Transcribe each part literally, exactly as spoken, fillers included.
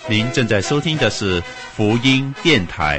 您正在收听的是福音电台。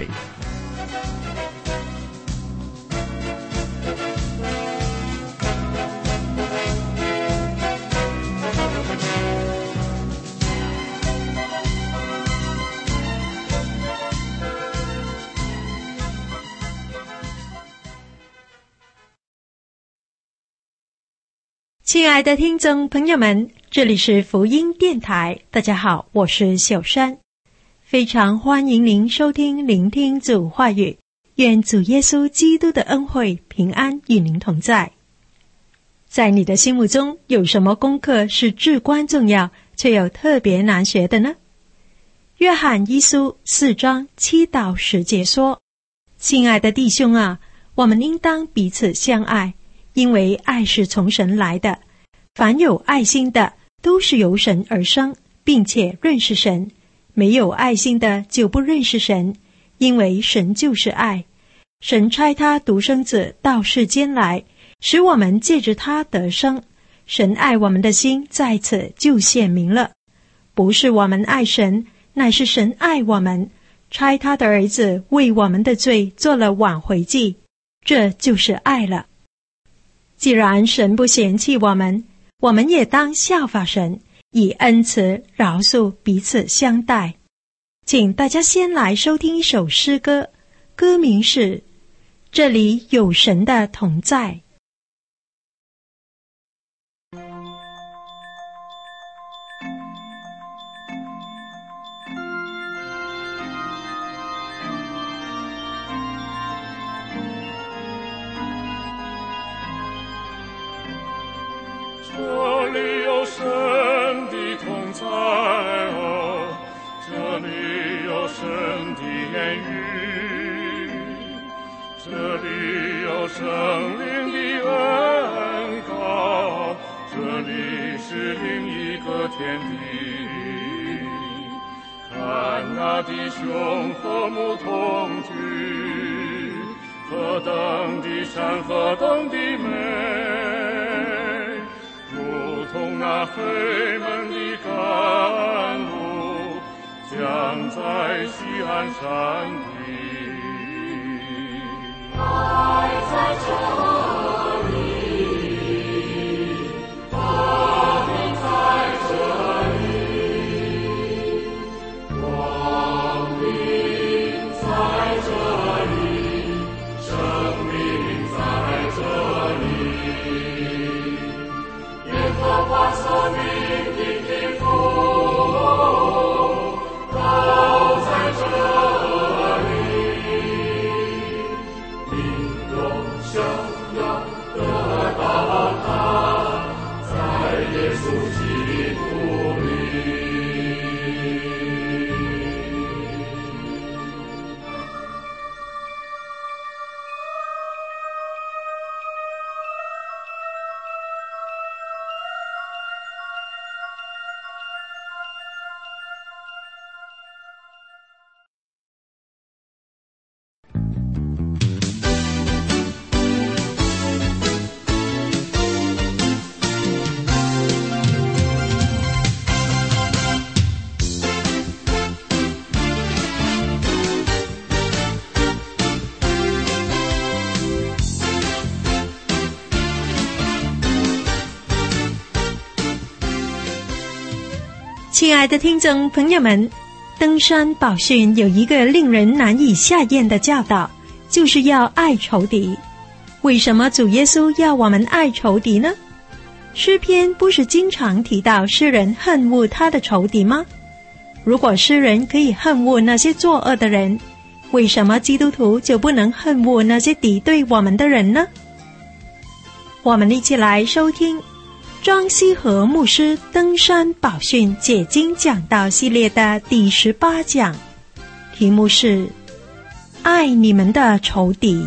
亲爱的听众朋友们，这里是福音电台，大家好，我是秀珊，非常欢迎您收听聆听主话语，愿主耶稣基督的恩惠平安与您同在。在你的心目中，有什么功课是至关重要却又特别难学的呢？约翰一书四章七到十节说，亲爱的弟兄啊，我们应当彼此相爱，因为爱是从神来的，凡有爱心的都是由神而生，并且认识神，没有爱心的就不认识神，因为神就是爱。神差他独生子到世间来，使我们借着他得生。神爱我们的心在此就显明了，不是我们爱神，乃是神爱我们，差他的儿子为我们的罪做了挽回祭，这就是爱了。既然神不嫌弃我们，我们也当效法神，以恩慈饶恕彼此相待。请大家先来收听一首诗歌，歌名是《这里有神的同在》。 这里有神的同在哦，这里有神的言语，这里有圣灵的恩膏，这里是另一个天地。看那弟兄和睦同居，何等的善，何等的美，从那黑门的甘露，降在西安山地。爱在这里，和平在这里，光明在这里，生命在这里。何况所命的天父都在这里，你若想要得到他，在耶稣基督里。 亲爱的听众朋友们，登山宝训有一个令人难以下咽的教导，就是要爱仇敌。为什么主耶稣要我们爱仇敌呢？诗篇不是经常提到诗人恨恶他的仇敌吗？如果诗人可以恨恶那些作恶的人，为什么基督徒就不能恨恶那些敌对我们的人呢？我们一起来收听庄西和牧师登山宝训解经讲道系列的第十八讲，题目是爱你们的仇敌。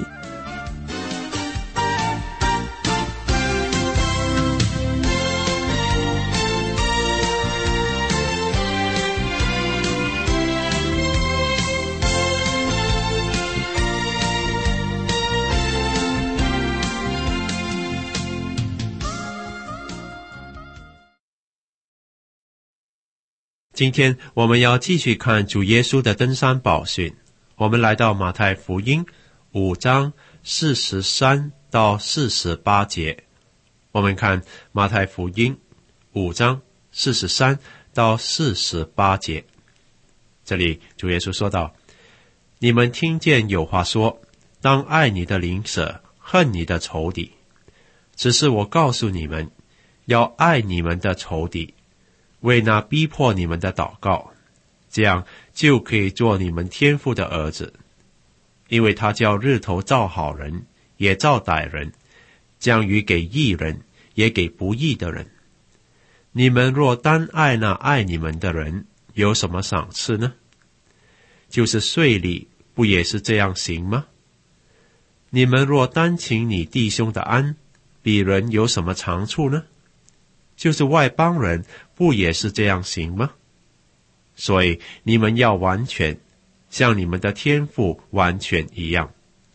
今天我们要继续看主耶稣的登山宝训。我们来到马太福音五章四十三到四十八节。我们看马太福音五章四十三到四十八节。这里主耶稣说道：你们听见有话说，当爱你的邻舍，恨你的仇敌。只是我告诉你们，要爱你们的仇敌，为那逼迫你们的祷告，这样就可以做你们天父的儿子。因为他叫日头照好人，也照歹人，降雨给义人，也给不义的人。你们若单爱那爱你们的人，有什么赏赐呢？就是税吏，不也是这样行吗？你们若单请你弟兄的安，比人有什么长处呢？就是外邦人，不也是这样行吗？所以你们要完全，像你们的天父完全一样。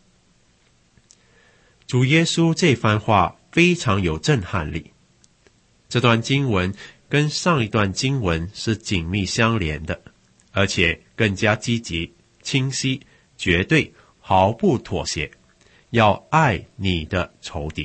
主耶稣这番话非常有震撼力。这段经文跟上一段经文是紧密相连的，而且更加积极、清晰、绝对，毫不妥协。要爱你的仇敌。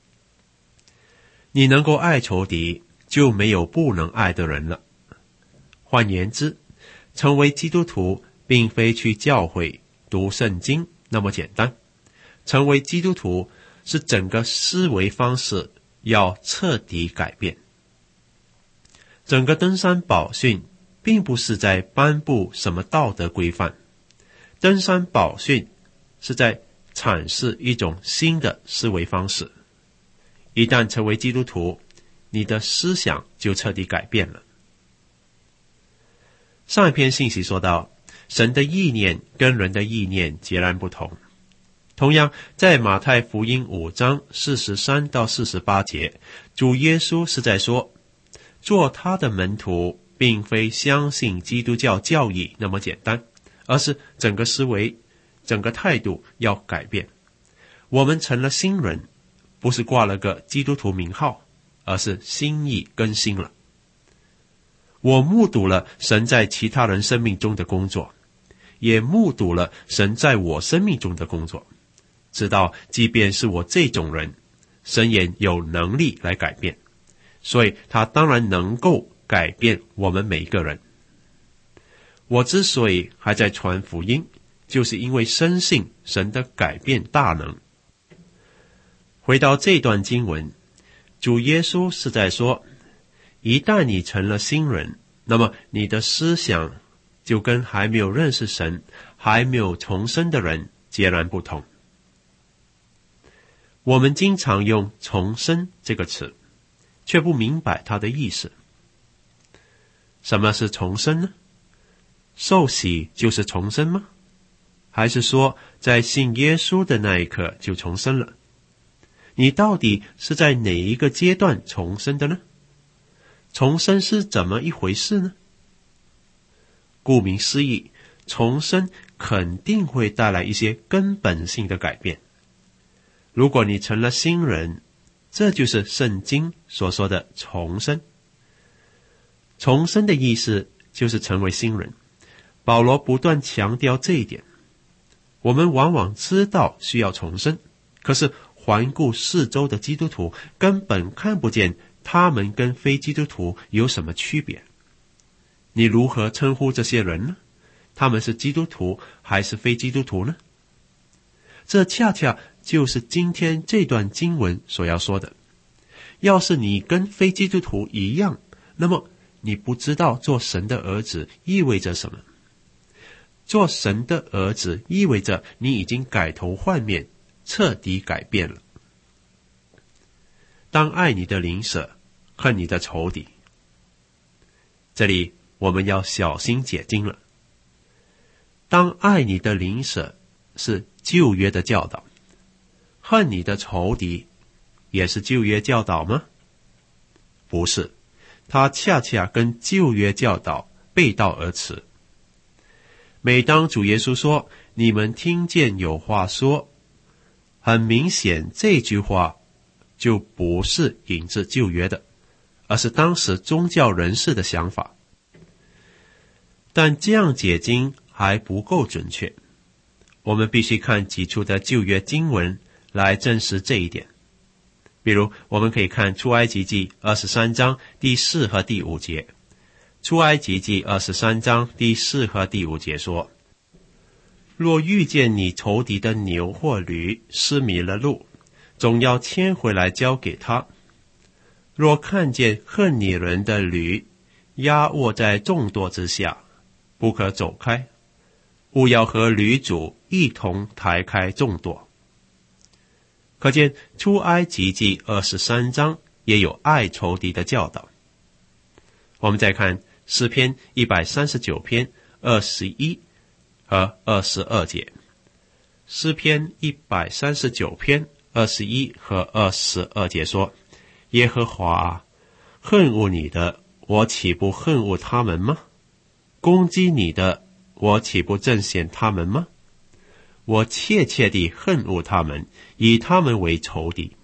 你能够爱仇敌，就没有不能爱的人了。换言之，成为基督徒并非去教会读圣经那么简单。成为基督徒是整个思维方式要彻底改变。整个登山宝训并不是在颁布什么道德规范，登山宝训是在阐释一种新的思维方式。一旦成为基督徒，你的思想就彻底改变了。上一篇信息说到，神的意念跟人的意念截然不同。同样，在马太福音五章四十三到四十八节，主耶稣是在说，做他的门徒并非相信基督教教义那么简单，而是整个思维、整个态度要改变。我们成了新人，不是挂了个基督徒名号，而是心意更新了。我目睹了神在其他人生命中的工作，也目睹了神在我生命中的工作，知道即便是我这种人，神也有能力来改变，所以他当然能够改变我们每一个人。我之所以还在传福音，就是因为深信神的改变大能。回到这段经文，主耶稣是在说，一旦你成了新人，那么你的思想就跟还没有认识神、还没有重生的人截然不同。我们经常用重生这个词，却不明白它的意思。什么是重生呢？受洗就是重生吗？还是说在信耶稣的那一刻就重生了？你到底是在哪一个阶段重生的呢？重生是怎么一回事呢？顾名思义，重生肯定会带来一些根本性的改变。如果你成了新人，这就是圣经所说的重生。重生的意思就是成为新人。保罗不断强调这一点。我们往往知道需要重生，可是环顾四周的基督徒，根本看不见他们跟非基督徒有什么区别。你如何称呼这些人呢？他们是基督徒还是非基督徒呢？这恰恰就是今天这段经文所要说的。要是你跟非基督徒一样，那么你不知道做神的儿子意味着什么。做神的儿子意味着你已经改头换面，彻底改变了。当爱你的邻舍，恨你的仇敌。这里我们要小心解经了。当爱你的邻舍是旧约的教导，恨你的仇敌也是旧约教导吗？不是，它恰恰跟旧约教导背道而驰。每当主耶稣说你们听见有话说，很明显这句话就不是引自旧约的，而是当时宗教人士的想法。 但这样解经还不够准确，我们必须看几处的旧约经文来证实这一点。比如我们可以看出埃及记二十三章第四和第五节。出埃及记二十三章第四和第五节说，若遇见你仇敌的牛或驴失迷了路，总要牵回来交给他。若看见恨你人的驴压卧在众多之下，不可走开，务要和驴主一同抬开众多。可见出埃及记二十三章也有爱仇敌的教导。我们再看诗篇一百三十九篇二十一和二十二节。诗篇一百三十九篇二十一和二十二节说，耶和华啊，恨恶你的，我岂不恨恶他们吗？攻击你的，我岂不正显他们吗？我切切地恨恶他们，以他们为仇敌。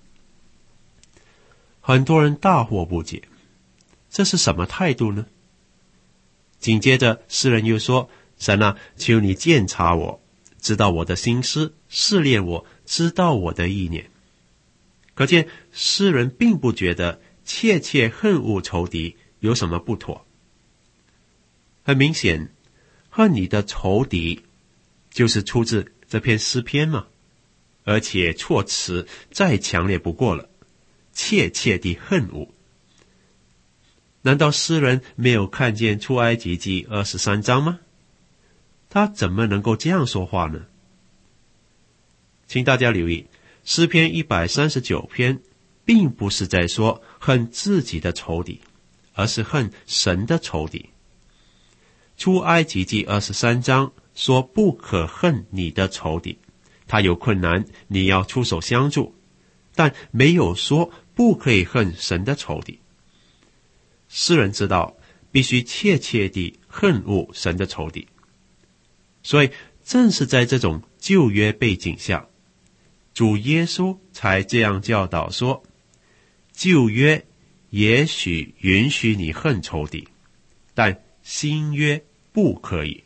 很多人大惑不解，这是什么态度呢？紧接着诗人又说，神啊，求你鉴察我，知道我的心思，试炼我，知道我的意念。可见诗人并不觉得切切恨恶仇敌有什么不妥。很明显，恨你的仇敌就是出自这篇诗篇嘛，而且措辞再强烈不过了，切切地恨恶。难道诗人没有看见出埃及记二十三章吗？他怎么能够这样说话呢？请大家留意，诗篇一百三十九篇并不是在说恨自己的仇敌，而是恨神的仇敌。出埃及记二十三章说不可恨你的仇敌，他有困难你要出手相助，但没有说不可以恨神的仇敌。诗人知道必须切切地恨恶神的仇敌，所以正是在这种旧约背景下，主耶稣才这样教导说，旧约也许允许你恨仇敌，但新约不可以。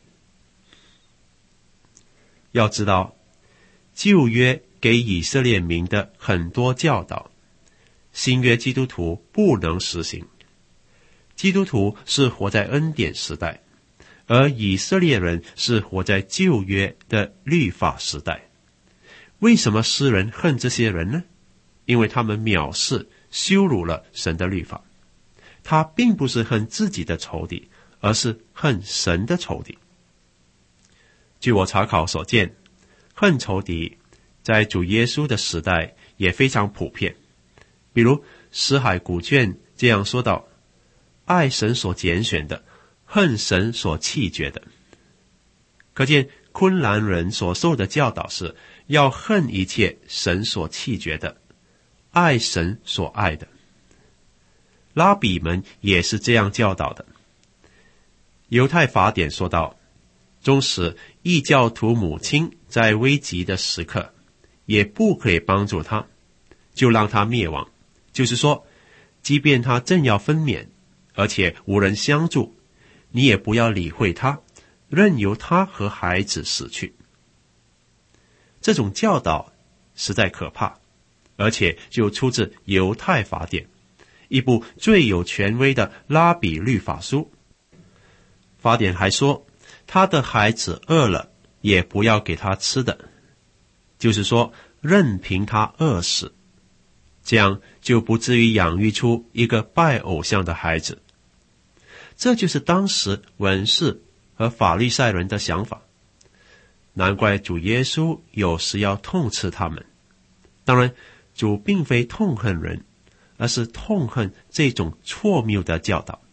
要知道，旧约给以色列民的很多教导，新约基督徒不能实行。基督徒是活在恩典时代，而以色列人是活在旧约的律法时代。为什么诗人恨这些人呢？因为他们藐视、羞辱了神的律法。他并不是恨自己的仇敌，而是恨神的仇敌。据我查考所见，恨仇敌在主耶稣的时代也非常普遍。比如死海古卷这样说道，爱神所拣选的，恨神所弃绝的。可见昆兰人所受的教导是要恨一切神所弃绝的，爱神所爱的。拉比们也是这样教导的。犹太法典说道，纵使异教徒母亲在危急的时刻，也不可以帮助他，就让他灭亡。就是说，即便他正要分娩，而且无人相助，你也不要理会他，任由他和孩子死去。这种教导实在可怕，而且就出自犹太法典，一部最有权威的拉比律法书。法典还说，他的孩子饿了，也不要给他吃的，就是说，任凭他饿死，这样就不至于养育出一个拜偶像的孩子。这就是当时文士和法利赛人的想法，难怪主耶稣有时要痛斥他们。当然，主并非痛恨人，而是痛恨这种错谬的教导。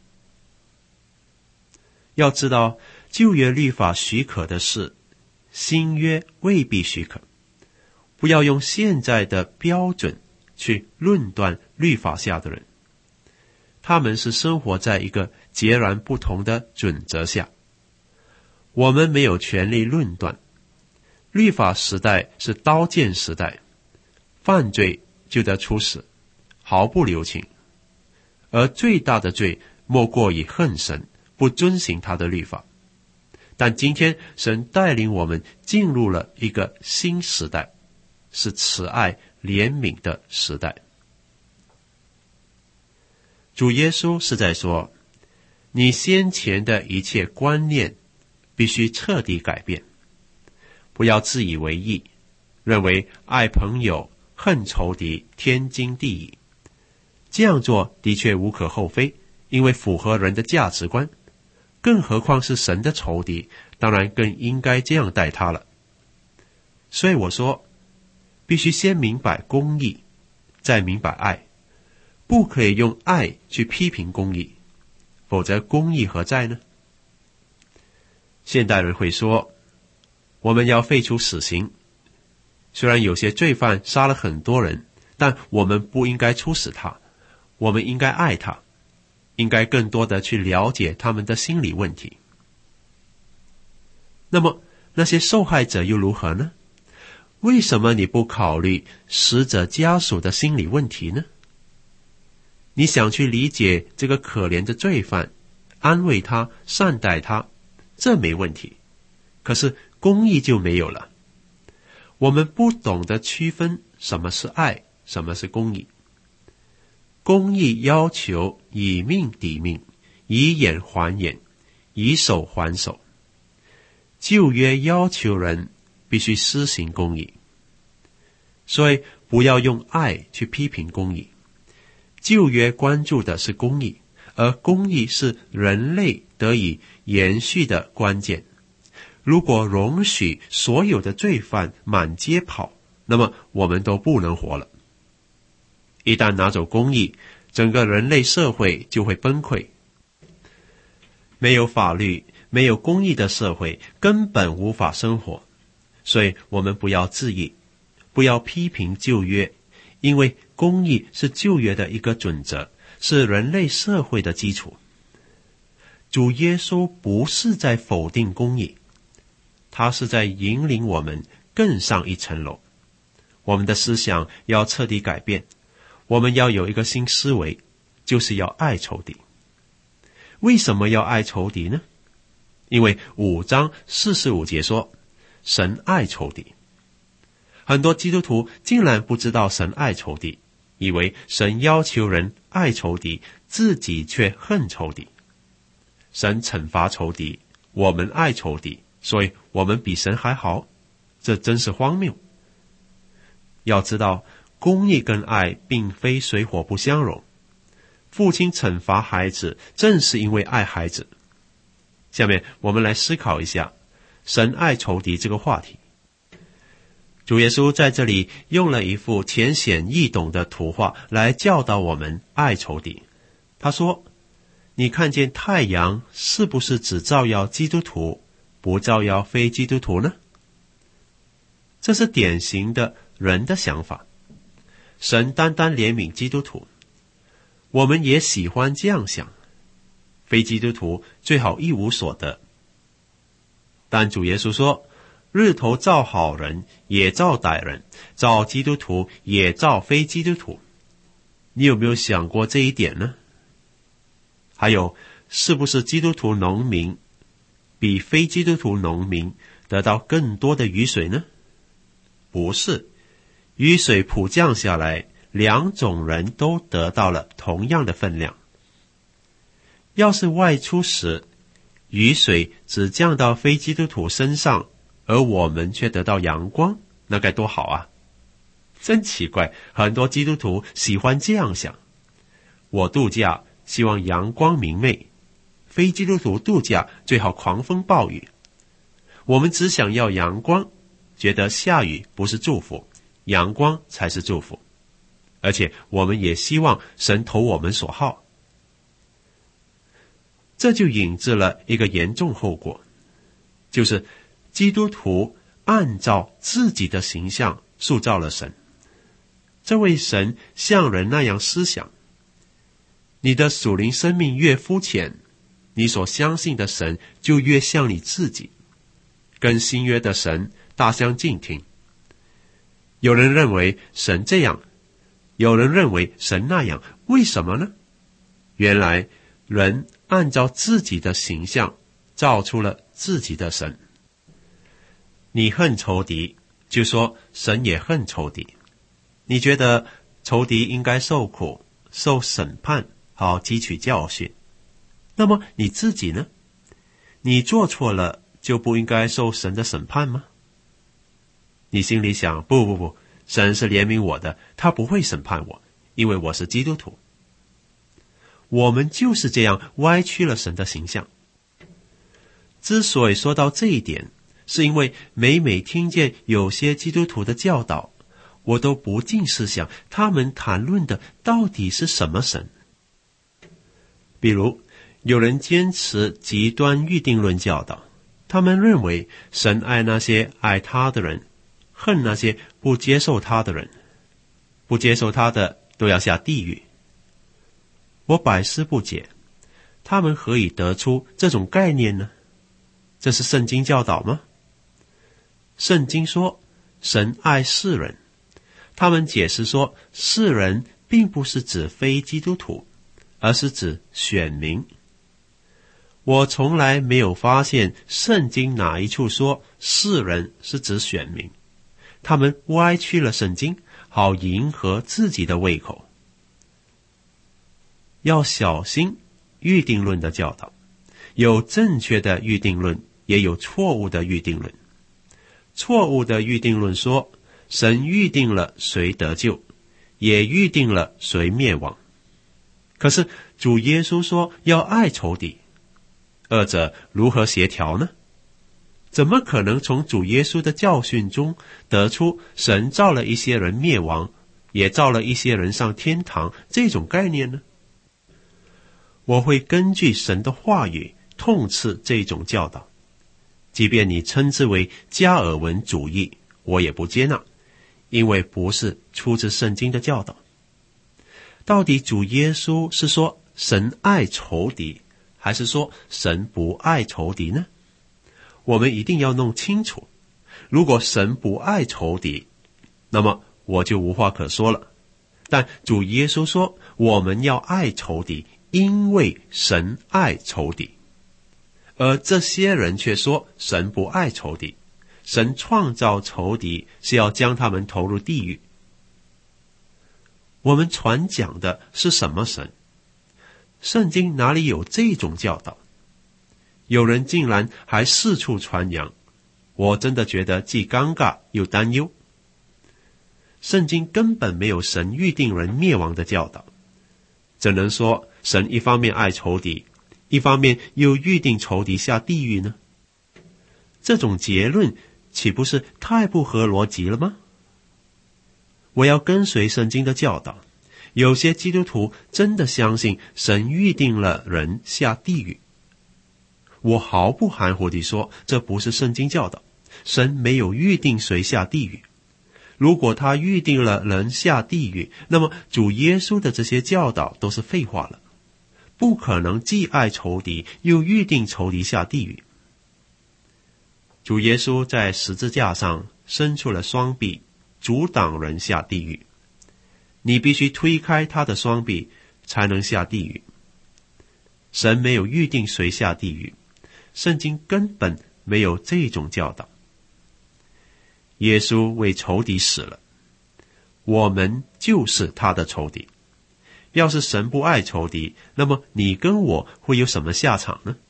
要知道，旧约律法许可的事，新约未必许可。不要用现在的标准去论断律法下的人，他们是生活在一个截然不同的准则下。我们没有权利论断。律法时代是刀剑时代，犯罪就得处死，毫不留情。而最大的罪莫过于恨神，不遵行他的律法。 但今天神带领我们进入了一个新时代，是慈爱怜悯的时代。主耶稣是在说，你先前的一切观念必须彻底改变，不要自以为意，认为爱朋友恨仇敌天经地义。这样做的确无可厚非，因为符合人的价值观，更何况是神的仇敌，当然更应该这样待他了。所以我说，必须先明白公义，再明白爱，不可以用爱去批评公义，否则公义何在呢？现代人会说，我们要废除死刑，虽然有些罪犯杀了很多人，但我们不应该处死他，我们应该爱他，应该更多的去了解他们的心理问题。那么那些受害者又如何呢？为什么你不考虑死者家属的心理问题呢？你想去理解这个可怜的罪犯，安慰他，善待他，这没问题。可是公义就没有了。我们不懂得区分什么是爱，什么是公义。公义要求以命抵命，以眼还眼，以手还手。旧约要求人必须施行公义，所以不要用爱去批评公义。旧约关注的是公义，而公义是人类得以延续的关键。如果容许所有的罪犯满街跑，那么我们都不能活了。一旦拿走公义，整个人类社会就会崩溃。没有法律，没有公义的社会根本无法生活。所以我们不要自义，不要批评旧约，因为公义是旧约的一个准则，是人类社会的基础。主耶稣不是在否定公义，他是在引领我们更上一层楼。我们的思想要彻底改变，我们要有一个新思维，就是要爱仇敌。为什么要爱仇敌呢？因为五章四十五节说，神爱仇敌。很多基督徒竟然不知道神爱仇敌，以为神要求人爱仇敌，自己却恨仇敌。神惩罚仇敌，我们爱仇敌，所以我们比神还好，这真是荒谬。要知道，公义跟爱并非水火不相容。父亲惩罚孩子，正是因为爱孩子。下面我们来思考一下神爱仇敌这个话题。主耶稣在这里用了一幅浅显易懂的图画来教导我们爱仇敌。他说，你看见太阳是不是只照耀基督徒，不照耀非基督徒呢？这是典型的人的想法。神单单怜悯基督徒，我们也喜欢这样想，非基督徒最好一无所得。但主耶稣说，日头照好人也照歹人，照基督徒也照非基督徒。你有没有想过这一点呢？还有，是不是基督徒农民比非基督徒农民得到更多的雨水呢？不是，雨水普降下来，两种人都得到了同样的分量。要是外出时，雨水只降到非基督徒身上，而我们却得到阳光，那该多好啊！真奇怪，很多基督徒喜欢这样想。我度假希望阳光明媚，非基督徒度假最好狂风暴雨。我们只想要阳光，觉得下雨不是祝福，阳光才是祝福。而且我们也希望神投我们所好。这就引致了一个严重后果，就是基督徒按照自己的形象塑造了神。这位神像人那样思想。你的属灵生命越肤浅，你所相信的神就越像你自己，跟新约的神大相径庭。有人认为神这样，有人认为神那样，为什么呢？原来人按照自己的形象造出了自己的神。你恨仇敌，就说神也恨仇敌。你觉得仇敌应该受苦、受审判，好汲取教训。那么你自己呢？你做错了就不应该受神的审判吗？你心里想，不不不，神是怜悯我的，他不会审判我，因为我是基督徒。我们就是这样歪曲了神的形象。之所以说到这一点，是因为每每听见有些基督徒的教导，我都不禁思想，他们谈论的到底是什么神？比如有人坚持极端预定论教导，他们认为神爱那些爱他的人，恨那些不接受他的人，不接受他的都要下地狱。我百思不解，他们何以得出这种概念呢？这是圣经教导吗？圣经说神爱世人，他们解释说世人并不是指非基督徒，而是指选民。我从来没有发现圣经哪一处说世人是指选民，他们歪曲了圣经，好迎合自己的胃口。要小心预定论的教导，有正确的预定论，也有错误的预定论。错误的预定论说，神预定了谁得救，也预定了谁灭亡。可是主耶稣说要爱仇敌，二者如何协调呢？怎么可能从主耶稣的教训中得出神造了一些人灭亡，也造了一些人上天堂这种概念呢？我会根据神的话语痛斥这种教导，即便你称之为加尔文主义，我也不接纳，因为不是出自圣经的教导。到底主耶稣是说神爱仇敌，还是说神不爱仇敌呢？我们一定要弄清楚。如果神不爱仇敌，那么我就无话可说了。但主耶稣说我们要爱仇敌，因为神爱仇敌。而这些人却说神不爱仇敌，神创造仇敌是要将他们投入地狱。我们传讲的是什么神？圣经哪里有这种教导？有人竟然还四处传扬，我真的觉得既尴尬又担忧。圣经根本没有神预定人灭亡的教导，怎能说神一方面爱仇敌，一方面又预定仇敌下地狱呢？这种结论岂不是太不合逻辑了吗？我要跟随圣经的教导。有些基督徒真的相信神预定了人下地狱，我毫不含糊地说，这不是圣经教导，神没有预定谁下地狱。如果他预定了人下地狱，那么主耶稣的这些教导都是废话了，不可能既爱仇敌又预定仇敌下地狱。主耶稣在十字架上伸出了双臂，阻挡人下地狱，你必须推开他的双臂才能下地狱。神没有预定谁下地狱，圣经根本没有这种教导。耶稣为仇敌死了，我们就是他的仇敌。要是神不爱仇敌，那么你跟我会有什么下场呢？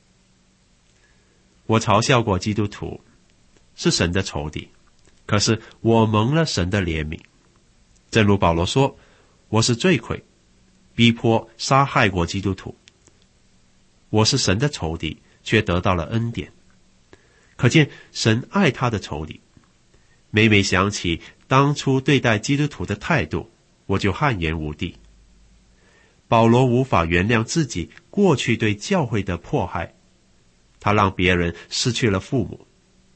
我嘲笑过基督徒是神的仇敌，可是我蒙了神的怜悯。正如保罗说，我是罪魁，逼迫杀害过基督徒。我是神的仇敌，却得到了恩典。可见神爱他的仇敌。每每想起当初对待基督徒的态度，我就汗颜无地。保罗无法原谅自己过去对教会的迫害，他让别人失去了父母。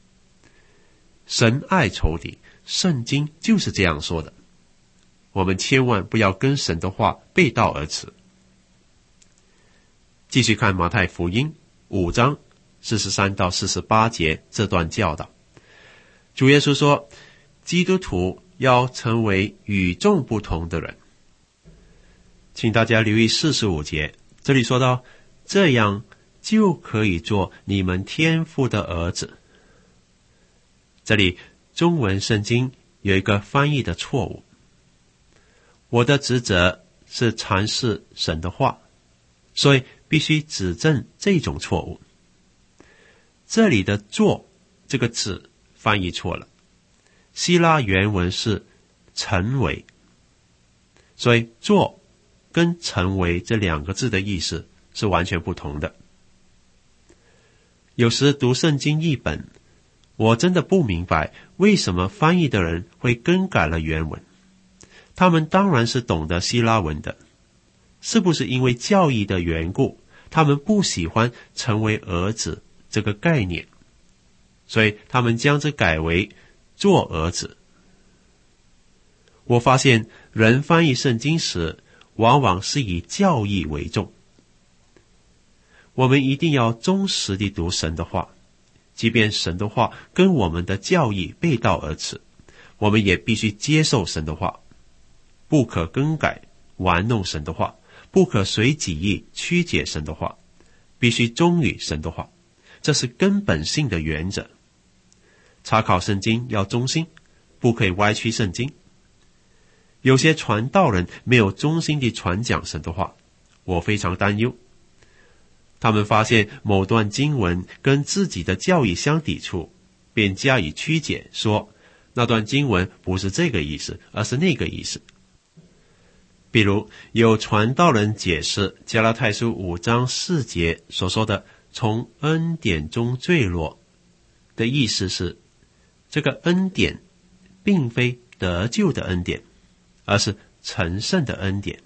神爱仇敌，圣经就是这样说的。我们千万不要跟神的话背道而驰。继续看马太福音五章四十三到四十八节这段教导。主耶稣说，基督徒要成为与众不同的人。请大家留意四十五节，这里说到，这样就可以做你们天父的儿子。这里中文圣经有一个翻译的错误，我的职责是阐释神的话，所以必须指正这种错误。这里的做这个字翻译错了，希腊原文是成为，所以做跟成为这两个字的意思是完全不同的。有时读圣经译本，我真的不明白为什么翻译的人会更改了原文。他们当然是懂得希腊文的，是不是因为教义的缘故，他们不喜欢成为儿子这个概念，所以他们将之改为做儿子。我发现人翻译圣经时，往往是以教义为重。我们一定要忠实地读神的话，即便神的话跟我们的教义背道而驰，我们也必须接受神的话，不可更改玩弄神的话，不可随己意曲解神的话，必须忠于神的话，这是根本性的原则。查考圣经要忠心，不可以歪曲圣经。有些传道人没有忠心地传讲神的话，我非常担忧。他们发现某段经文跟自己的教义相抵触，便加以曲解，说那段经文不是这个意思，而是那个意思。比如有传道人解释加拉太书五章四节所说的从恩典中坠落的意思是，这个恩典并非得救的恩典，而是成圣的恩典。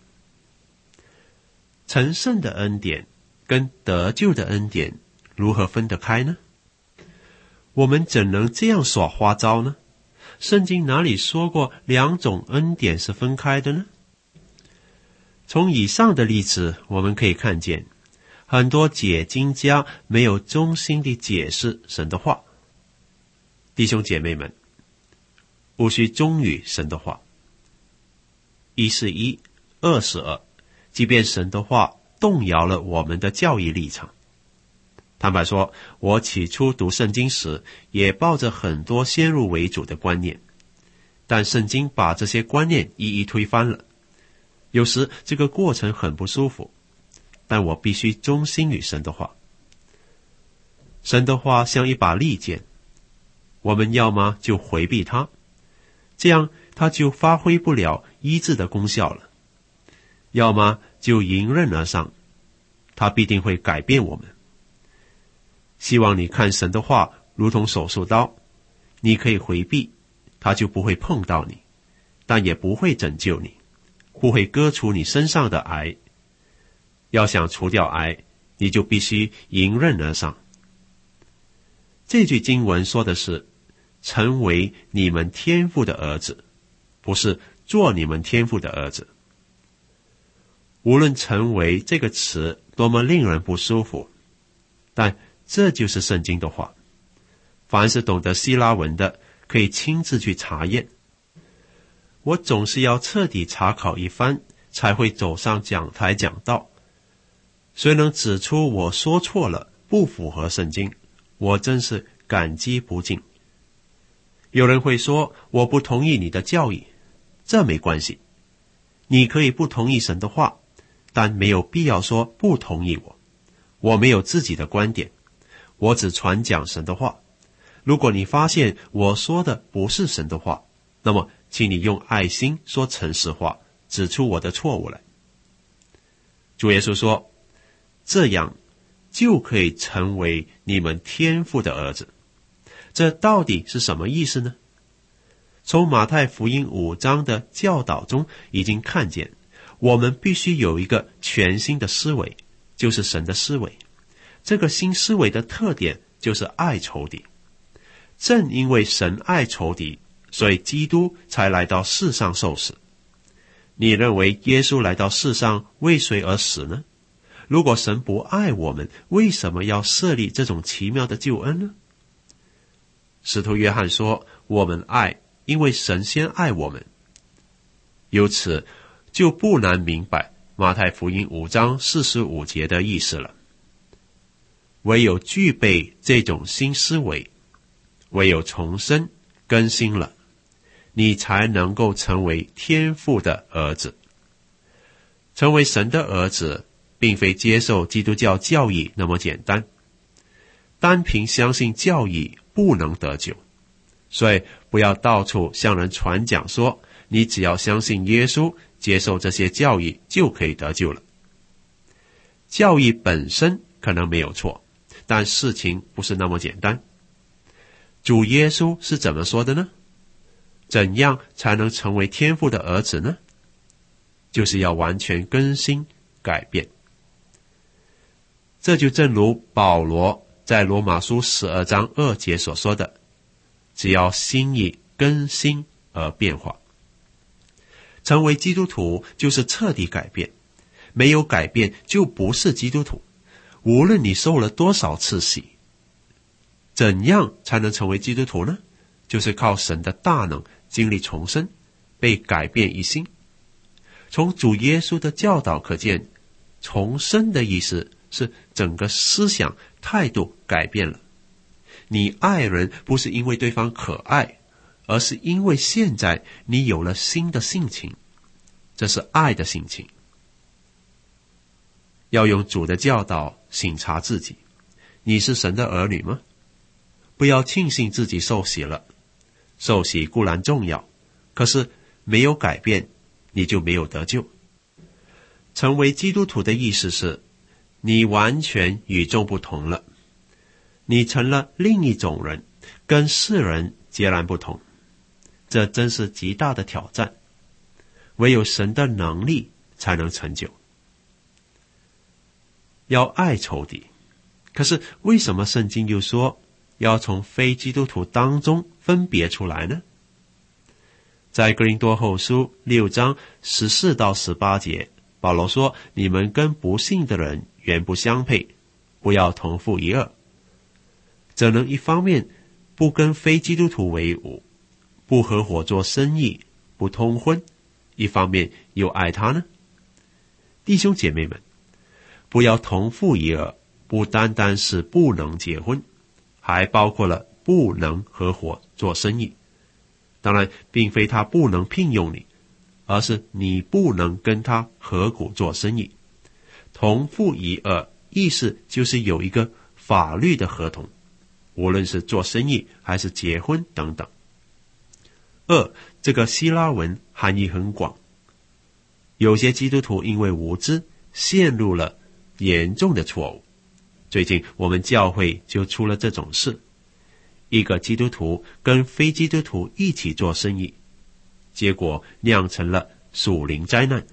成圣的恩典跟得救的恩典如何分得开呢？我们怎能这样耍花招呢？圣经哪里说过两种恩典是分开的呢？从以上的例子我们可以看见，很多解经家没有忠心地解释神的话。弟兄姐妹们，务须忠于神的话。一是一，二是二，即便神的话动摇了我们的教义立场。坦白说，我起初读圣经时也抱着很多先入为主的观念，但圣经把这些观念一一推翻了。有时这个过程很不舒服，但我必须忠心于神的话。神的话像一把利剑，我们要么就回避它，这样它就发挥不了医治的功效了；要么就迎刃而上，它必定会改变我们。希望你看神的话如同手术刀，你可以回避，它就不会碰到你，但也不会拯救你，不会割除你身上的癌。要想除掉癌，你就必须迎刃而上。这句经文说的是成为你们天父的儿子，不是做你们天父的儿子。无论成为这个词多么令人不舒服，但这就是圣经的话。凡是懂得希腊文的，可以亲自去查验。我总是要彻底查考一番，才会走上讲台讲道。谁能指出我说错了，不符合圣经，我真是感激不尽。有人会说，我不同意你的教义，这没关系。你可以不同意神的话，但没有必要说不同意我。我没有自己的观点，我只传讲神的话。如果你发现我说的不是神的话，那么请你用爱心说诚实话，指出我的错误来。主耶稣说，这样就可以成为你们天父的儿子。这到底是什么意思呢？从马太福音五章的教导中已经看见，我们必须有一个全新的思维，就是神的思维。这个新思维的特点就是爱仇敌。正因为神爱仇敌，所以基督才来到世上受死。你认为耶稣来到世上为谁而死呢？如果神不爱我们，为什么要设立这种奇妙的救恩呢？使徒约翰说，我们爱，因为神先爱我们。由此就不难明白马太福音五章四十五节的意思了。 唯有具备这种新思维，唯有重生更新了，你才能够成为天父的儿子。成为神的儿子，并非接受基督教教义那么简单，单凭相信教义不能得救，所以不要到处向人传讲说，你只要相信耶稣，接受这些教义就可以得救了。教义本身可能没有错，但事情不是那么简单。主耶稣是怎么说的呢？怎样才能成为天父的儿子呢？就是要完全更新改变。这就正如保罗在罗马书十二章二节所说的，只要心意更新而变化。成为基督徒就是彻底改变，没有改变就不是基督徒，无论你受了多少次洗。怎样才能成为基督徒呢？就是靠神的大能经历重生，被改变一心。从主耶稣的教导可见，重生的意思是整个思想态度改变了。你爱人不是因为对方可爱，而是因为现在你有了新的性情，这是爱的性情。要用主的教导省察自己，你是神的儿女吗？不要庆幸自己受洗了，受洗固然重要，可是没有改变，你就没有得救。成为基督徒的意思是，你完全与众不同了，你成了另一种人，跟世人截然不同。这真是极大的挑战，唯有神的能力才能成就。要爱仇敌，可是为什么圣经又说要从非基督徒当中分别出来呢？在哥林多后书六章十四到十八节，保罗说，你们跟不信的人原不相配，不要同父一轭。怎能一方面不跟非基督徒为伍，不合伙做生意，不通婚，一方面又爱他呢？弟兄姐妹们，不要同父一轭，不单单是不能结婚，还包括了不能合伙做生意。当然并非他不能聘用你，而是你不能跟他合股做生意。同父一轭意思就是有一个法律的合同，无论是做生意还是结婚等等。二，这个希腊文含义很广，有些基督徒因为无知陷入了严重的错误。最近我们教会就出了这种事，一个基督徒跟非基督徒一起做生意，结果酿成了属灵灾难。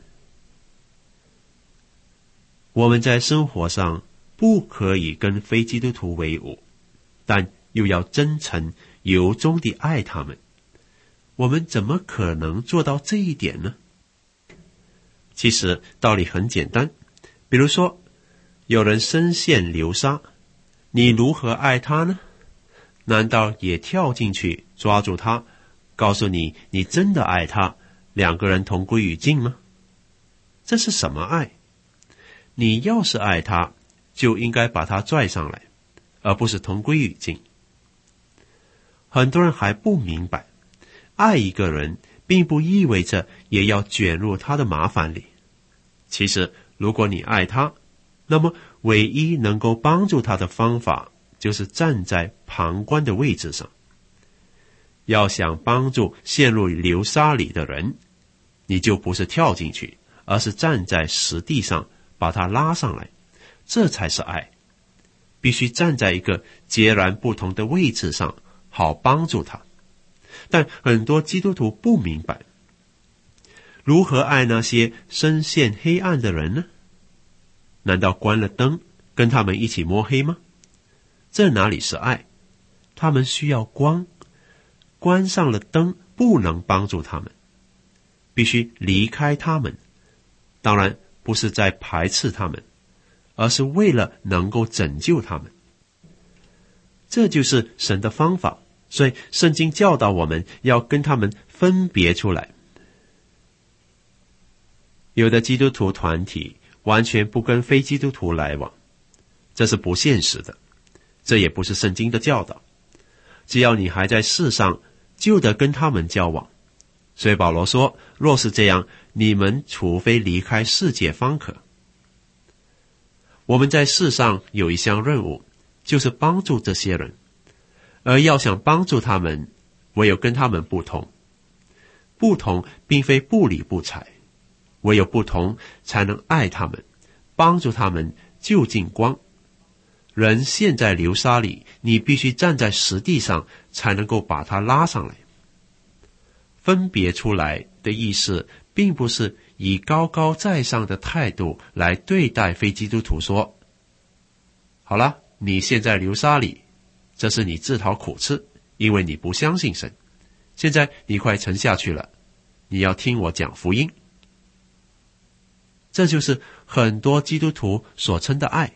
我们在生活上不可以跟非基督徒为伍，但又要真诚由衷地爱他们。我们怎么可能做到这一点呢？其实道理很简单，比如说有人深陷流沙，你如何爱他呢？难道也跳进去抓住他，告诉你你真的爱他，两个人同归于尽吗？这是什么爱？你要是爱他，就应该把他拽上来，而不是同归于尽。很多人还不明白，爱一个人并不意味着也要卷入他的麻烦里。其实如果你爱他，那么唯一能够帮助他的方法就是站在旁观的位置上。要想帮助陷入流沙里的人，你就不是跳进去，而是站在实地上把他拉上来，这才是爱。必须站在一个截然不同的位置上，好帮助他。但很多基督徒不明白，如何爱那些深陷黑暗的人呢？难道关了灯跟他们一起摸黑吗？这哪里是爱？他们需要光，关上了灯不能帮助他们，必须离开他们。当然不是在排斥他们，而是为了能够拯救他们。这就是神的方法，所以圣经教导我们要跟他们分别出来。有的基督徒团体完全不跟非基督徒来往，这是不现实的。 这也不是圣经的教导。只要你还在世上，就得跟他们交往。所以保罗说，若是这样，你们除非离开世界方可。我们在世上有一项任务，就是帮助这些人，而要想帮助他们，唯有跟他们不同。不同并非不理不睬，唯有不同才能爱他们，帮助他们就近光。人陷在流沙里，你必须站在实地上，才能够把他拉上来。分别出来的意思，并不是以高高在上的态度来对待非基督徒，说好了，你陷在流沙里，这是你自讨苦吃，因为你不相信神，现在你快沉下去了，你要听我讲福音。这就是很多基督徒所称的爱。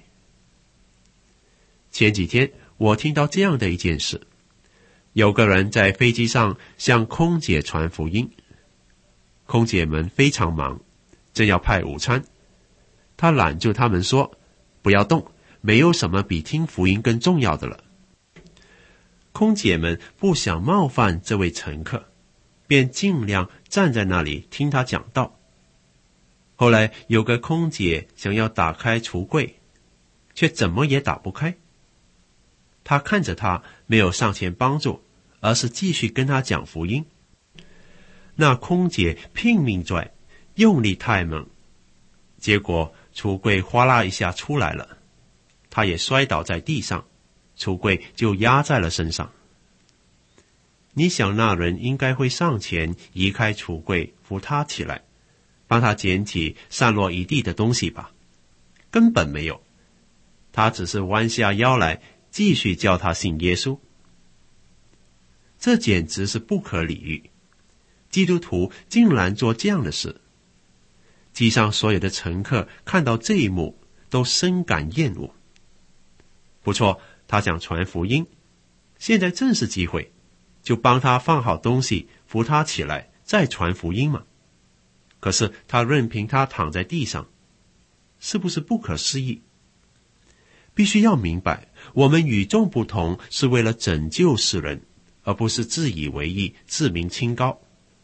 前几天我听到这样的一件事，有个人在飞机上向空姐传福音，空姐们非常忙，正要派午餐，他拦住他们说，不要动，没有什么比听福音更重要的了。空姐们不想冒犯这位乘客，便尽量站在那里听他讲道。后来有个空姐想要打开橱柜，却怎么也打不开。他看着他，没有上前帮助，而是继续跟他讲福音。那空姐拼命拽，用力太猛，结果橱柜哗啦一下出来了，他也摔倒在地上，橱柜就压在了身上。你想那人应该会上前移开橱柜，扶他起来，帮他捡起散落一地的东西吧？根本没有，他只是弯下腰来继续叫他信耶稣。这简直是不可理喻，基督徒竟然做这样的事。机上所有的乘客看到这一幕都深感厌恶。不错，他想传福音，现在正是机会，就帮他放好东西，扶他起来，再传福音嘛。可是他任凭他躺在地上，是不是不可思议？必须要明白，我们与众不同是为了拯救世人，而不是自以为意、自命清高。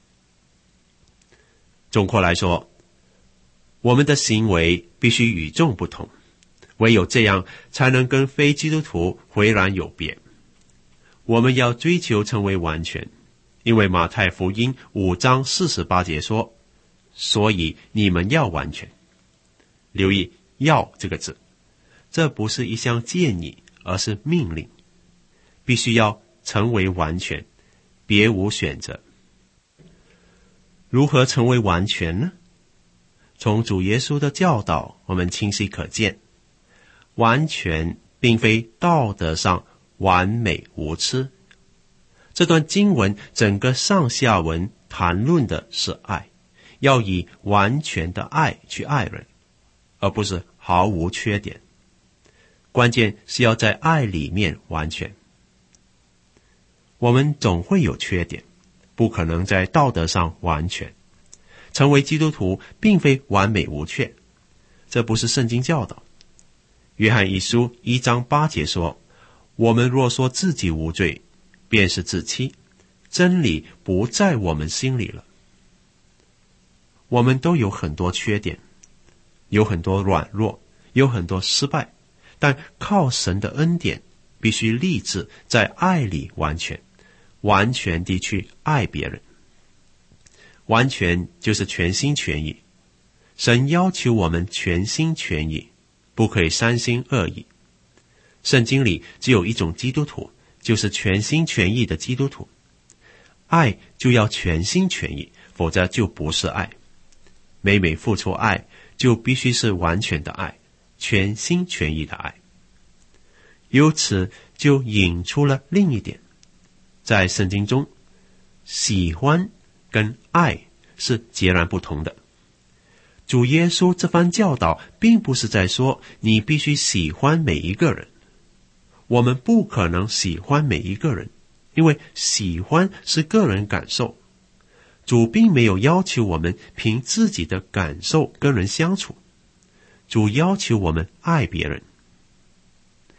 总括来说，我们的行为必须与众不同，唯有这样才能跟非基督徒迥然有别。我们要追求成为完全，因为马太福音五章四十八节说，所以你们要完全。留意要这个字，这不是一项建议，而是命令，必须要成为完全，别无选择。如何成为完全呢？从主耶稣的教导，我们清晰可见，完全并非道德上完美无疵。这段经文整个上下文谈论的是爱，要以完全的爱去爱人，而不是毫无缺点。关键是要在爱里面完全。我们总会有缺点，不可能在道德上完全。成为基督徒并非完美无缺，这不是圣经教导。约翰一书一章八节说，我们若说自己无罪，便是自欺，真理不在我们心里了。我们都有很多缺点，有很多软弱，有很多失败，但靠神的恩典，必须立志在爱里完全，完全地去爱别人。完全就是全心全意，神要求我们全心全意，不可以三心二意。圣经里只有一种基督徒，就是全心全意的基督徒。爱就要全心全意，否则就不是爱。每每付出爱，就必须是完全的爱，全心全意的爱。由此就引出了另一点，在圣经中，喜欢跟爱是截然不同的。主耶稣这番教导并不是在说你必须喜欢每一个人，我们不可能喜欢每一个人，因为喜欢是个人感受。主并没有要求我们凭自己的感受跟人相处，主要求我们爱别人。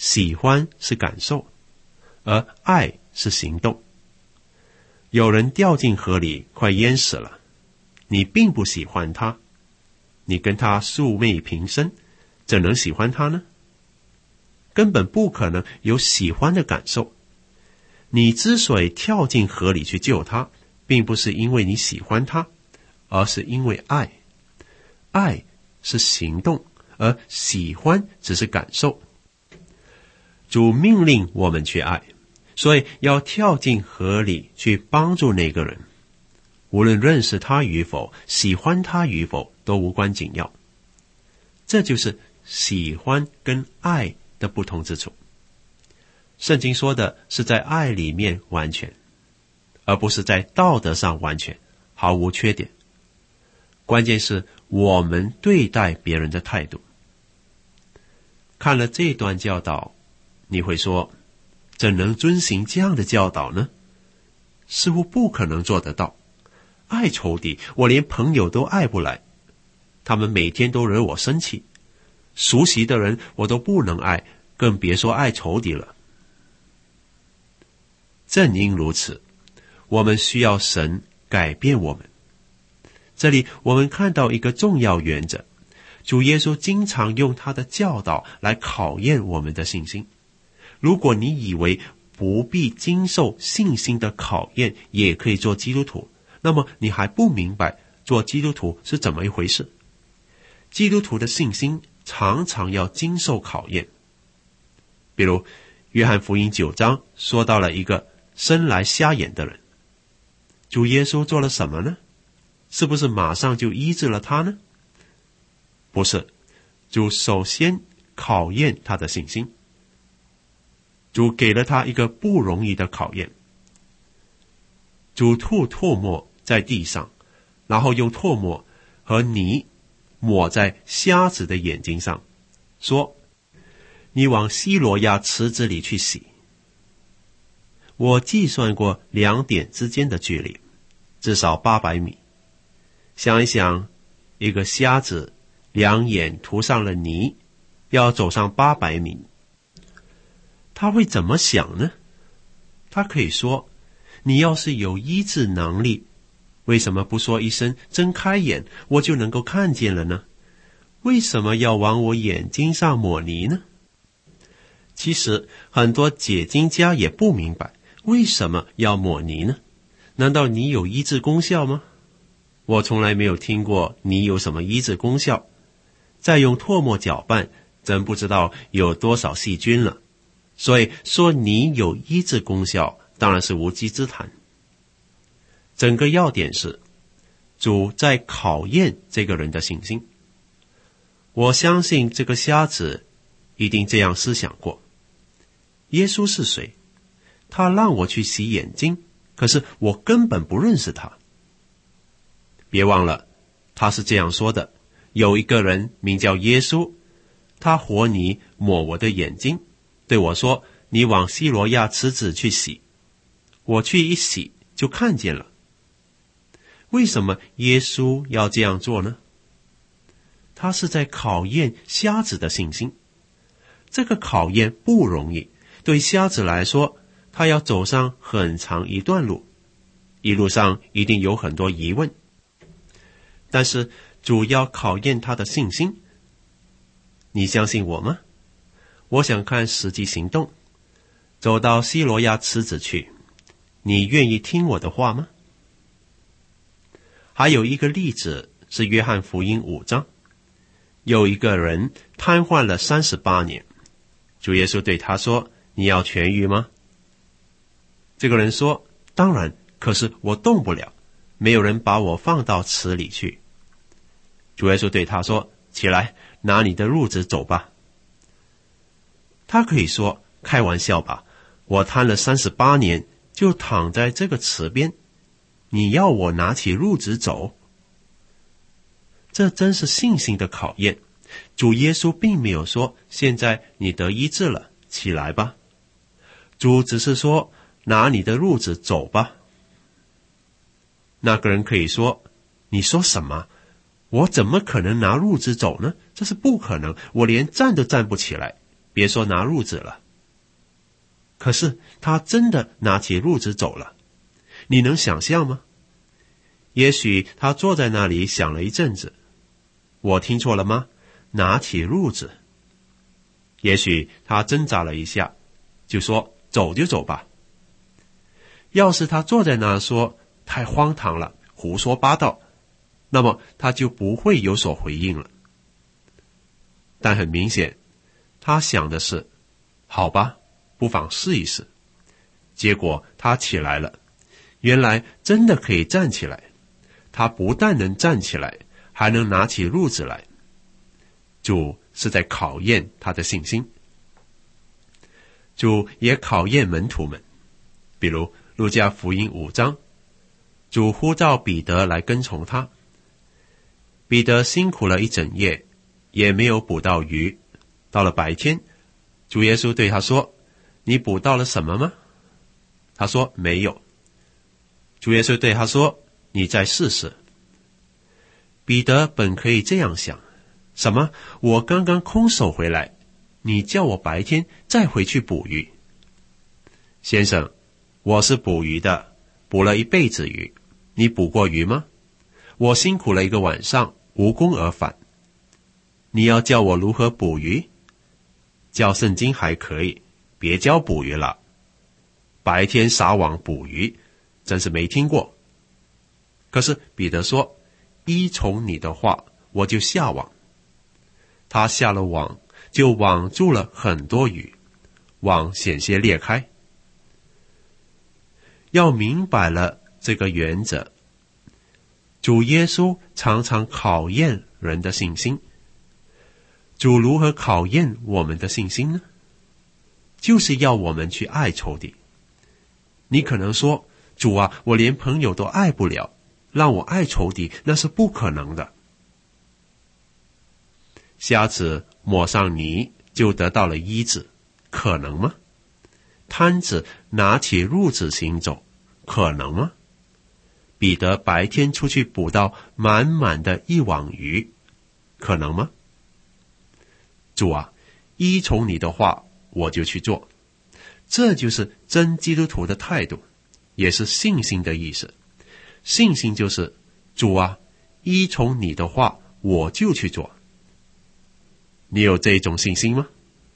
喜欢是感受，而爱是行动。有人掉进河里快淹死了，你并不喜欢他，你跟他素昧平生，怎能喜欢他呢？根本不可能有喜欢的感受。你之所以跳进河里去救他，并不是因为你喜欢他，而是因为爱。爱是行动，而喜欢只是感受。主命令我们去爱，所以要跳进河里去帮助那个人。无论认识他与否，喜欢他与否，都无关紧要。这就是喜欢跟爱的不同之处。圣经说的是在爱里面完全，而不是在道德上完全，毫无缺点。关键是我们对待别人的态度。看了这段教导，你会说，怎能遵行这样的教导呢？似乎不可能做得到。爱仇敌，我连朋友都爱不来，他们每天都惹我生气。熟悉的人我都不能爱，更别说爱仇敌了。正因如此，我们需要神改变我们。这里我们看到一个重要原则，主耶稣经常用他的教导来考验我们的信心。如果你以为不必经受信心的考验也可以做基督徒，那么你还不明白做基督徒是怎么一回事。基督徒的信心常常要经受考验。比如约翰福音九章说到了一个生来瞎眼的人，主耶稣做了什么呢？是不是马上就医治了他呢？不是，主首先考验他的信心。主给了他一个不容易的考验。主吐唾沫在地上，然后用唾沫和泥抹在瞎子的眼睛上，说，你往西罗亚池子里去洗。我计算过两点之间的距离，至少八百米。想一想，一个瞎子两眼涂上了泥，要走上八百米，他会怎么想呢？他可以说，你要是有医治能力，为什么不说一声睁开眼，我就能够看见了呢？为什么要往我眼睛上抹泥呢？其实很多解经家也不明白，为什么要抹泥呢？难道泥有医治功效吗？我从来没有听过泥有什么医治功效。再用唾沫搅拌，真不知道有多少细菌了。所以说泥有医治功效，当然是无稽之谈。整个要点是，主在考验这个人的信心。我相信这个瞎子一定这样思想过，耶稣是谁？他让我去洗眼睛，可是我根本不认识他。别忘了，他是这样说的，有一个人名叫耶稣，他和泥抹我的眼睛，对我说，你往西罗亚池子去洗。我去一洗就看见了。为什么耶稣要这样做呢？他是在考验瞎子的信心。这个考验不容易，对瞎子来说，他要走上很长一段路，一路上一定有很多疑问。但是主要考验他的信心。你相信我吗？我想看实际行动。走到西罗亚池子去，你愿意听我的话吗？还有一个例子是约翰福音五章，有一个人瘫痪了三十八年，主耶稣对他说，你要痊愈吗？这个人说，当然，可是我动不了，没有人把我放到池里去。主耶稣对他说，起来，拿你的褥子走吧。他可以说，开玩笑吧，我瘫了三十八年，就躺在这个池边，你要我拿起褥子走？这真是信心的考验。主耶稣并没有说，现在你得医治了，起来吧。主只是说，拿你的褥子走吧。那个人可以说，你说什么？我怎么可能拿褥子走呢？这是不可能，我连站都站不起来。 别说拿褥子了。可是他真的拿起褥子走了，你能想象吗？也许他坐在那里想了一阵子，我听错了吗？拿起褥子。也许他挣扎了一下，就说走就走吧。要是他坐在那说太荒唐了，胡说八道，那么他就不会有所回应了。但很明显，他想的是，好吧，不妨试一试。结果他起来了，原来真的可以站起来。他不但能站起来，还能拿起褥子来。主是在考验他的信心。主也考验门徒们，比如路加福音五章，主呼召彼得来跟从他。彼得辛苦了一整夜，也没有捕到鱼。到了白天，主耶稣对他说，你捕到了什么吗？他说没有。主耶稣对他说，你再试试。彼得本可以这样想，什么？我刚刚空手回来，你叫我白天再回去捕鱼。先生，我是捕鱼的，捕了一辈子鱼，你捕过鱼吗？我辛苦了一个晚上，无功而返。你要叫我如何捕鱼？教圣经还可以，别教捕鱼了。白天撒网捕鱼，真是没听过。可是彼得说，依从你的话，我就下网。他下了网，就网住了很多鱼，网险些裂开。要明白了这个原则，主耶稣常常考验人的信心。主如何考验我们的信心呢？就是要我们去爱仇敌。你可能说，主啊，我连朋友都爱不了，让我爱仇敌，那是不可能的。瞎子抹上泥就得到了医治，可能吗？摊子拿起褥子行走，可能吗？彼得白天出去捕到满满的一网鱼，可能吗？主啊，依从你的话，我就去做。这就是真基督徒的态度，也是信心的意思。信心就是，主啊，依从你的话，我就去做。你有这种信心吗？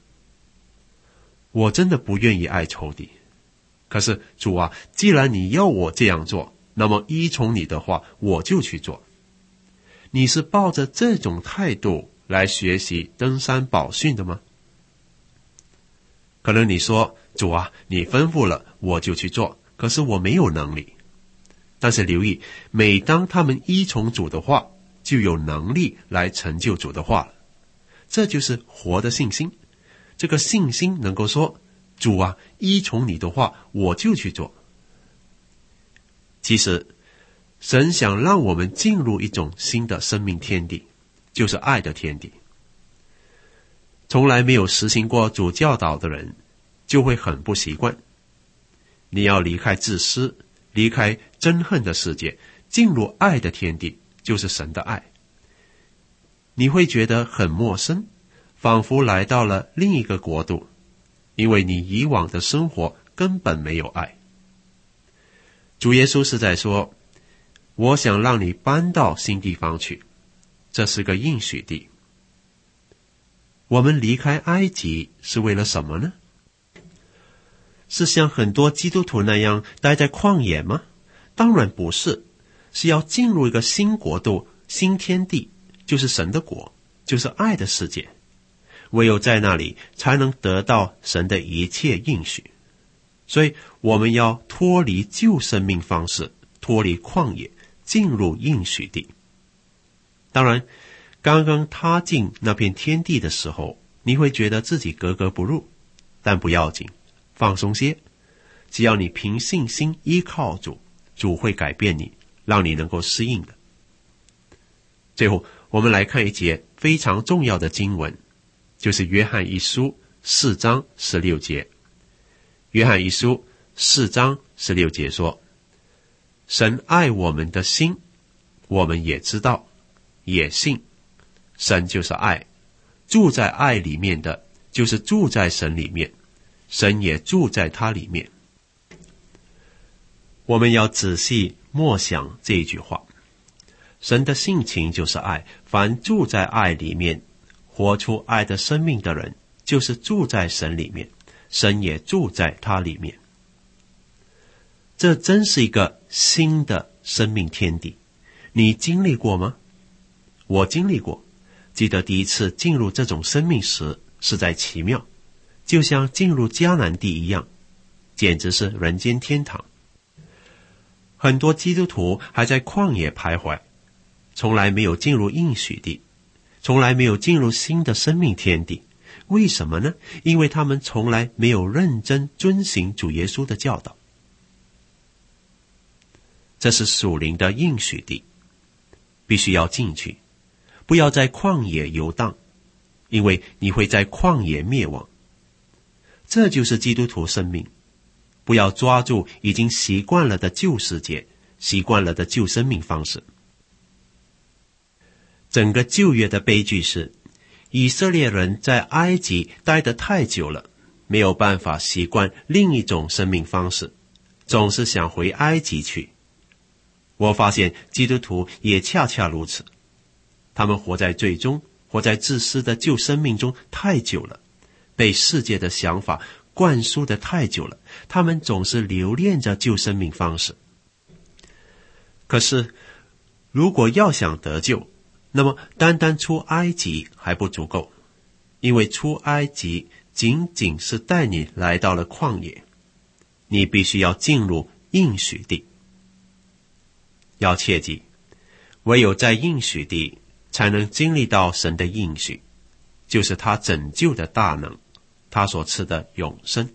我真的不愿意爱仇敌，可是主啊，既然你要我这样做，那么依从你的话，我就去做。你是抱着这种态度来学习登山宝训的吗？可能你说，主啊，你吩咐了，我就去做，可是我没有能力。但是留意，每当他们依从主的话，就有能力来成就主的话了。这就是活的信心。这个信心能够说，主啊，依从你的话，我就去做。其实神想让我们进入一种新的生命天地，就是爱的天地。从来没有实行过主教导的人，就会很不习惯。你要离开自私，离开憎恨的世界，进入爱的天地，就是神的爱。你会觉得很陌生，仿佛来到了另一个国度，因为你以往的生活根本没有爱。主耶稣是在说，我想让你搬到新地方去，这是个应许地。我们离开埃及是为了什么呢？是像很多基督徒那样待在旷野吗？当然不是，是要进入一个新国度、新天地，就是神的国，就是爱的世界。唯有在那里才能得到神的一切应许。所以我们要脱离旧生命方式，脱离旷野，进入应许地。当然，刚刚踏进那片天地的时候，你会觉得自己格格不入，但不要紧，放松些。只要你凭信心依靠主，主会改变你，让你能够适应的。最后，我们来看一节非常重要的经文，就是约翰一书四章十六节。约翰一书四章十六节说，神爱我们的心，我们也知道，也信。神就是爱，住在爱里面的， 就是住在神里面，神也住在他里面。我们要仔细默想这一句话，神的性情就是爱，凡住在爱里面，活出爱的生命的人，就是住在神里面，神也住在他里面。这真是一个新的生命天地，你经历过吗？我经历过，记得第一次进入这种生命时实在奇妙，就像进入迦南地一样，简直是人间天堂。很多基督徒还在旷野徘徊，从来没有进入应许地，从来没有进入新的生命天地。为什么呢？因为他们从来没有认真遵行主耶稣的教导。这是属灵的应许地，必须要进去，不要在旷野游荡，因为你会在旷野灭亡。这就是基督徒生命，不要抓住已经习惯了的旧世界，习惯了的旧生命方式。整个旧约的悲剧是，以色列人在埃及待得太久了，没有办法习惯另一种生命方式，总是想回埃及去。我发现基督徒也恰恰如此，他们活在最终，活在自私的旧生命中太久了，被世界的想法灌输得太久了，他们总是留恋着旧生命方式。可是如果要想得救，那么单单出埃及还不足够，因为出埃及仅仅是带你来到了旷野，你必须要进入应许地。要切记，唯有在应许地才能经历到神的应许，就是他拯救的大能，他所赐的永生。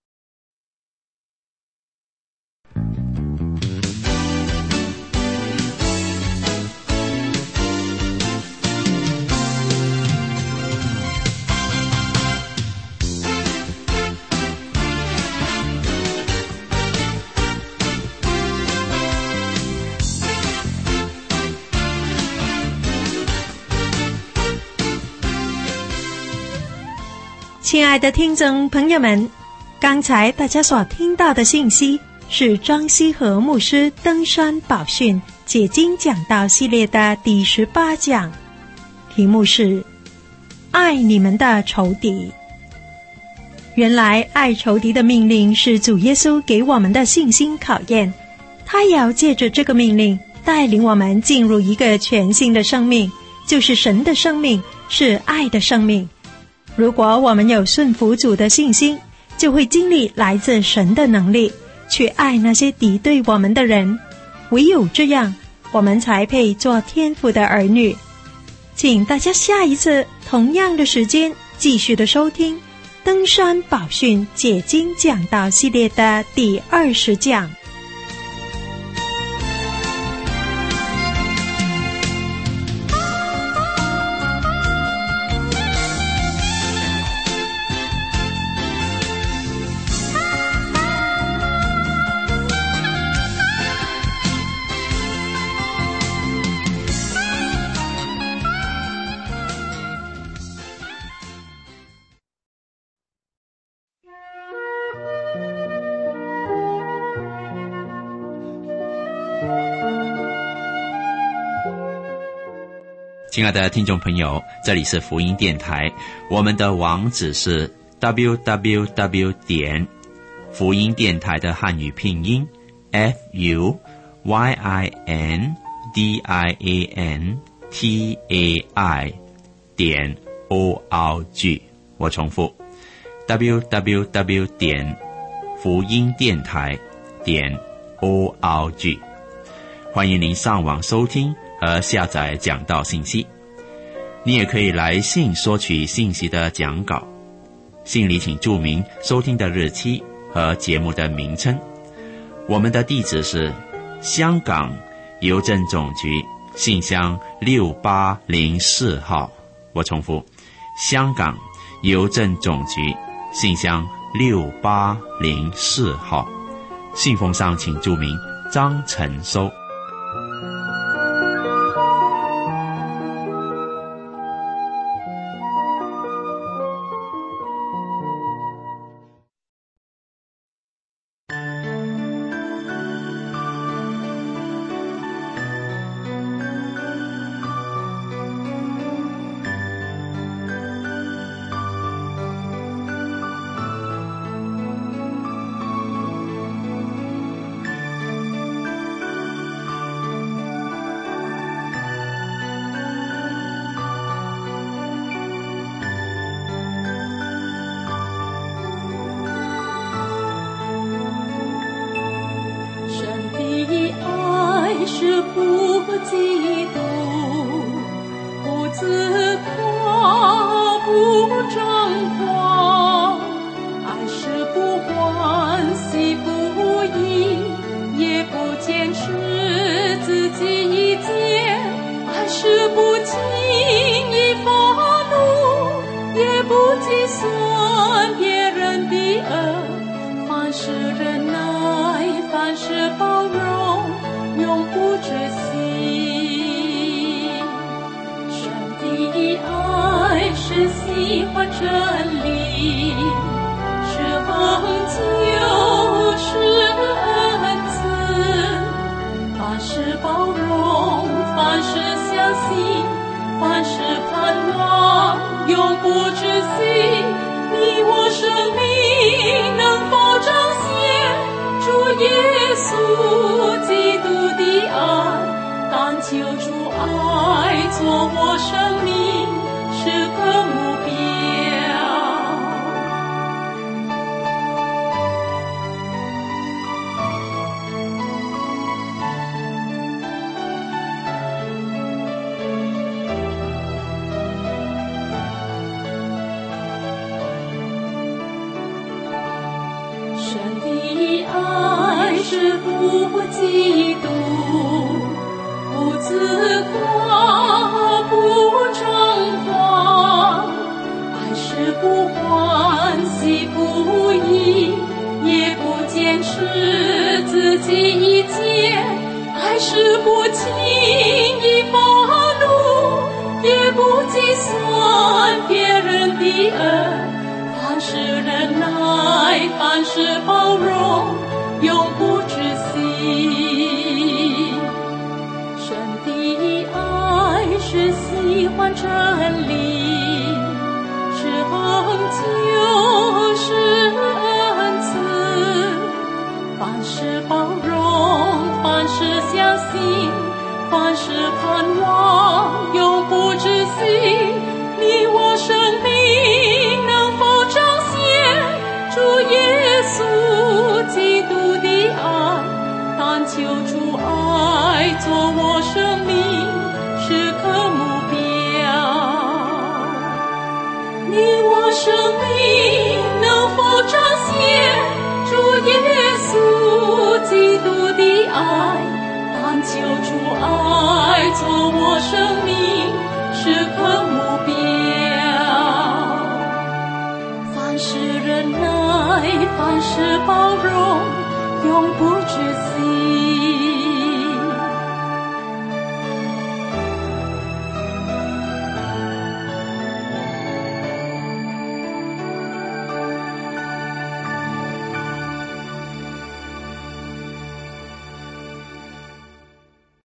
亲爱的听众朋友们，刚才大家所听到的信息是张希和牧师登山宝训解经讲道系列的第十八讲，题目是爱你们的仇敌。原来爱仇敌的命令是主耶稣给我们的信心考验，他也要借着这个命令带领我们进入一个全新的生命，就是神的生命，是爱的生命。如果我们有顺服主的信心，就会经历来自神的能力，去爱那些敌对我们的人。唯有这样，我们才配做天父的儿女。请大家下一次同样的时间继续的收听登山宝训解经讲道系列的第二十讲。 亲爱的听众朋友，这里是福音电台，我们的网址是 double-u double-u double-u 点福音电台的汉语拼音 F U Y I N D I A N T A I 点 O R G。 我重复 double-u double-u double-u 点福音电台点 O R G。 欢迎您上网收听和下载讲道信息。你也可以来信索取信息的讲稿，信里请注明收听的日期和节目的名称。我们的地址是香港邮政总局信箱六八零四号。我重复，香港邮政总局信箱六八零四号。信封上请注明张晨收。 爱是不嫉妒，不自夸，不张狂，爱是不欢喜，不义，也不坚持自己意见，爱是不轻易发怒，也不计算别人的恶，凡事忍耐，凡事包容，永不止息。神的爱是喜欢真理，是恒久，是恩慈，凡事包容，凡事相信，凡事盼望，永不止息。你我生命能否彰显主耶稣基督的爱，但求主爱做我生命是个目标。神的爱是不嫉妒，不自夸，不张狂，爱是不欢喜，不义，也不坚持自己意见，爱是不轻易发怒，也不计算别人的恶，凡事忍耐，凡事包容，永不止息。神的爱是喜欢真理，是恒久，是恩慈，凡事包容，凡事相信，凡事盼望，永不止息。你我生命能否彰显主耶稣基督的爱，但求主爱做我生命是个目标。你我生命能否彰显主耶稣基督的爱，但求主爱做我生命是个目标。凡事忍耐，凡事包容，永不止息。